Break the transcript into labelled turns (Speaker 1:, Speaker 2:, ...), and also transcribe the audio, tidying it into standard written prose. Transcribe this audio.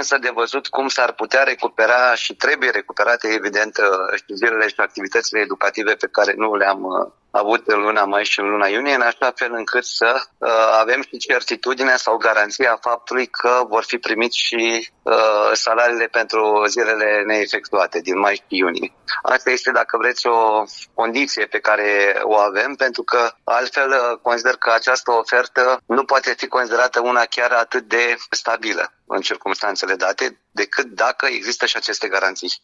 Speaker 1: însă de văzut cum s-ar putea recupera și trebuie recuperate, evident, și zilele și activitățile educative pe care nu le-am avut în luna mai și în luna iunie, în așa fel încât să avem și certitudinea sau garanția faptului că vor fi primit și salariile pentru zilele neefectuate din mai și iunie. Asta este, dacă vreți, o condiție pe care o avem, pentru că altfel consider că această ofertă nu poate fi considerată una chiar atât de stabilă în circumstanțele date, decât dacă există și aceste garanții.